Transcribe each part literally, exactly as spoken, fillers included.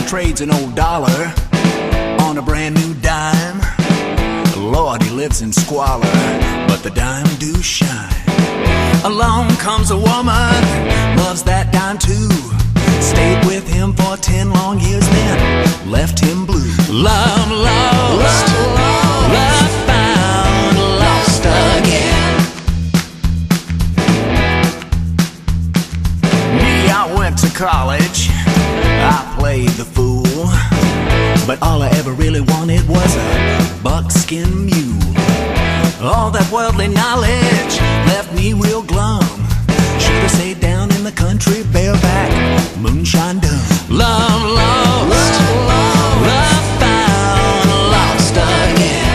trades an old dollar on a brand new dime. Lord, he lives in squalor, but the dime do shine. Along comes a woman, loves that dime too. Stayed with him for ten long years, then left him blue. Love lost, love, love found, lost again. Me, I went to college, I played the fool, but all I ever really wanted was a buckskin mule. All that worldly knowledge left me real glum. Should've stayed down in the country, bareback, moonshine dumb. Love lost, love, love found, lost again.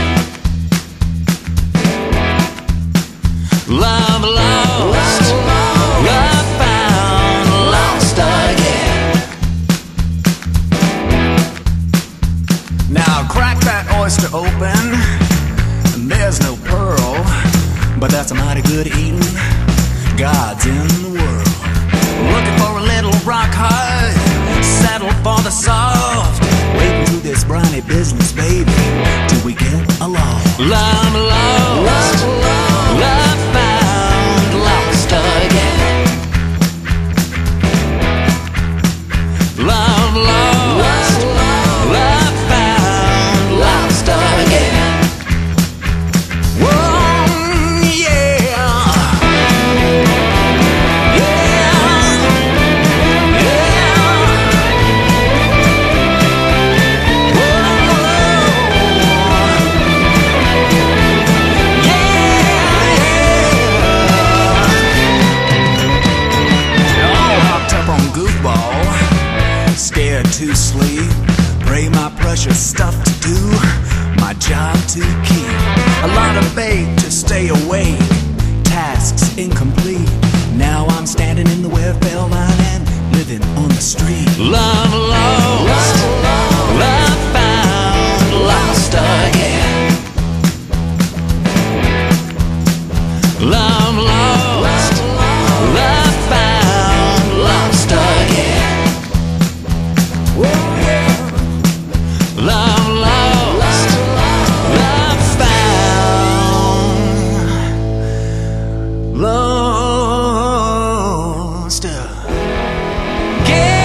Love lost, love, love found, lost again. Now crack that oyster open, and there's no pearl, but that's a mighty good eating. God's in the world. Looking for a little rock hard, settle for the soft. Waiting through this briny business, baby, till we get along. Love lost, love, love found, lost again. Love lost, love, love found, lost again. Whoa. To sleep, pray my precious stuff to do, my job to keep. A lot of bait to stay awake, tasks incomplete. Now I'm standing in the welfare line and living on the street. Love lost, love, love found, lost again. Love lost, love found, lost again. Love lost, love found, lost again.